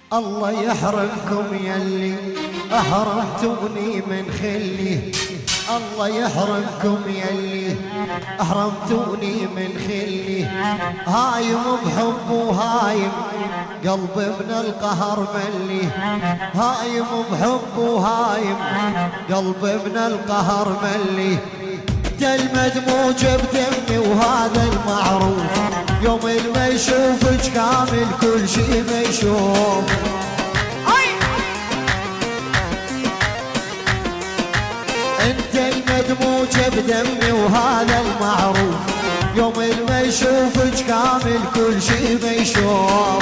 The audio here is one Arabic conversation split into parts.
الله يحرمكم يلي أحرمتوني من خلي، الله يحرمكم يلي أحرمتوني من خلي. هايم بحب وهايم قلب ابن القهر ملي، هايم بحب وهايم قلب ابن القهر ملي. المدموج بدمي وهذا المعروف، يوم ما يشوفك كامل كل شي ما يشوف. انت المدموج بدمي وهذا المعروف، يوم ما يشوفك كامل كل شي ما يشوف.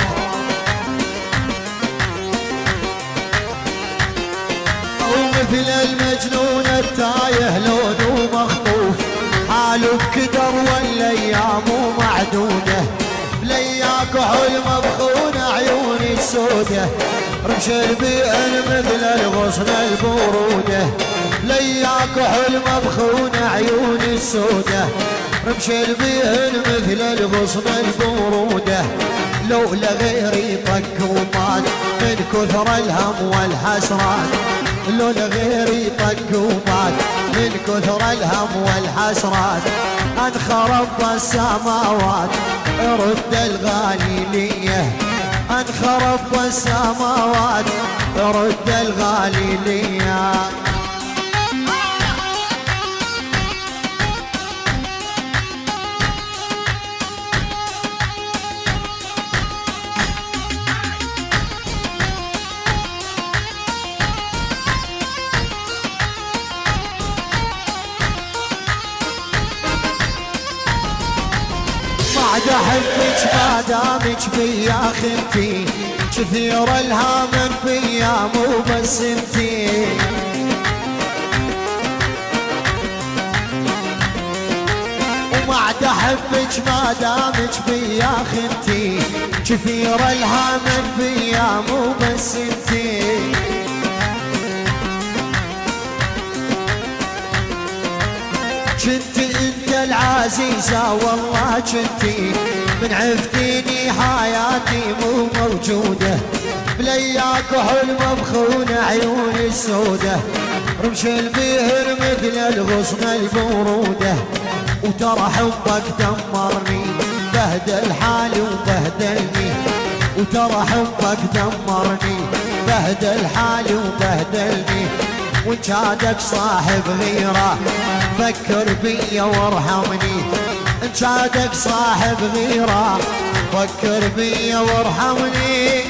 ومثل المجنون التايه لونه مخطوف، حاله بكدر والايام معدوده. بلياك وحلم بخون عيوني السوده، رمش البيئن مثل الغصن البروده. لياك وحلم بخون عيوني السوده، رمش البيئن مثل الغصن البروده. لولا غيري طق ومات من كثر الهم والحسرات، لولا غيري طق ومات من كثر الهم والحسرات. انخرب السماوات رد الغالي ليه، انخرب السماوات رد الغالي ليه. بعد احبك ما دامك فيا خنتي، كثير الهام فيا مو بس انتي. وبعد احبك ما دامك فيا خنتي، كثير الهام فيا مو بس انتي. كنت انت العزيزة والله كنتي، من عفتيني حياتي مو موجودة. بلياك وحلم بخون عيوني السودة، رمش البيهر مثل الغصن البرودة. وترى حبك دمرني بهدل حالي وبهدلني، وترى حبك دمرني بهدل حالي وبهدلني. وان كادك صاحب غيرة فكر بيا وارحمني، ان كادك صاحب غيرة فكر بيا وارحمني.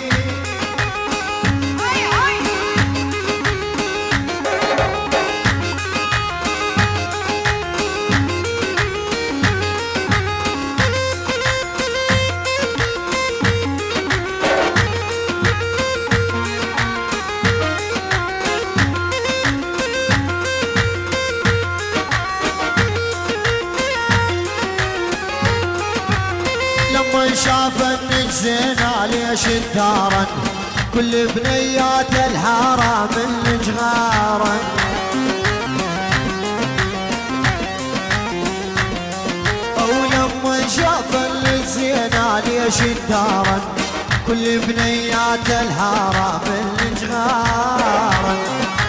شاف انك زينة ليش الدارن، كل بنيات الحارة منك غارن. ولما شاف انك زينة ليش الدارن، كل بنيات الحارة منك غارن.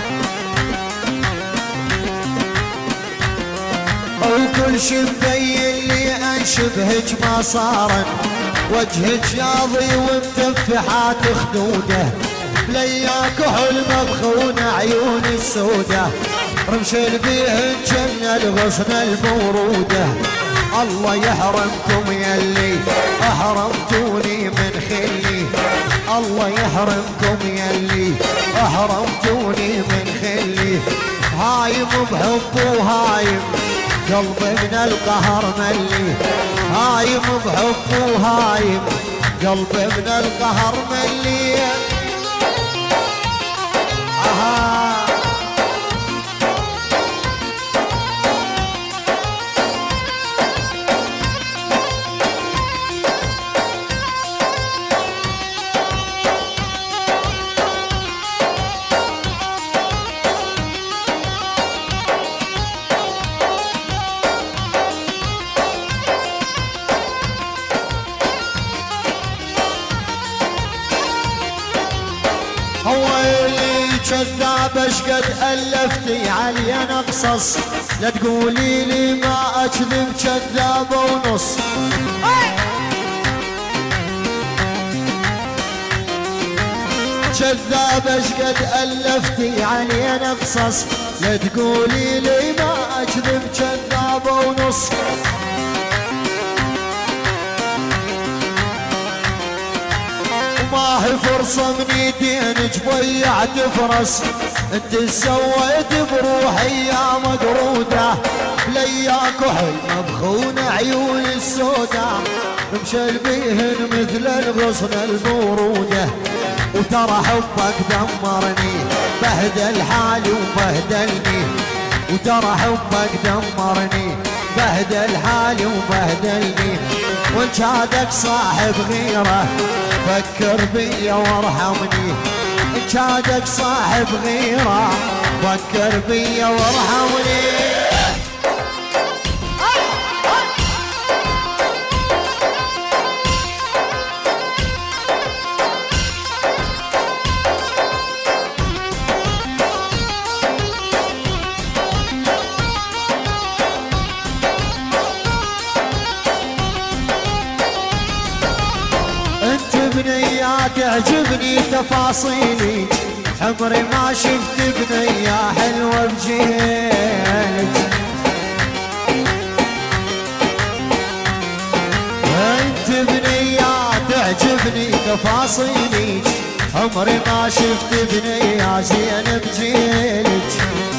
وكل شي مبين لي انشبهك ما صارن، وجهك شاضي ومتفحات خدوده. بلياك وحلم بخون عيوني السوده، رمش البيهن جن الغصن البروده. الله يحرمكم يلي احرمتوني من خلي، الله يحرمكم يلي احرمتوني من خلي. هايم بحب وهايم قلب من القهر ملي، هايم بحب وهايم قلب من القهر ملي. ويلي كذاب اشقد الفتي علينا قصص، لا تقولي لي ما اكذب كذابه ونص. كذاب اشقد الفتي علينا قصص، لا تقولي لي ما اكذب كذابه ونص. ما هي فرصة من يدينك ضيعت فرص، انت سويت بروحي يا مقرودة، لياك وحلم بخون عيون السودا، مشل بيهن مثل الغصن البرودة. وترى حبك دمرني بهدل حالي وبهدلني، وترى حبك دمرني بهدل حالي وبهدلني. وان كادك صاحب غيره فكر بيا وارحمني، ان كادك صاحب غيره فكر بيا وارحمني. تعجبني تفاصيلك، عمري ما شفت بنية حلوة بجيلك. انت بنية تعجبني تفاصيلك، عمري ما شفت بنية زين بجيلك.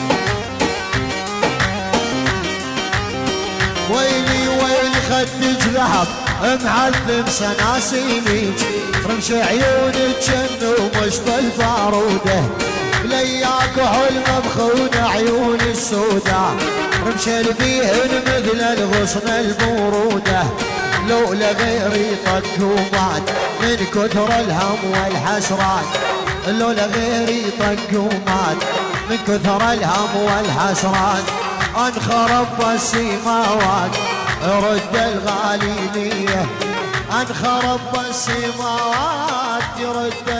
ويلي ويلي خدك ذهب معذب سناسينك، رمش عيونك جنو مشط البارودة، لياك وحلم بخون عيون السودة، رمش البيهن مثل الغصن البرودة. لولا غيري طق ومات من كثر الهم والحسرات، لولا غيري طق ومات من كثر الهم والحسرات. انخرب السماوات رد الغالي ليه، انخرب السماوات يرد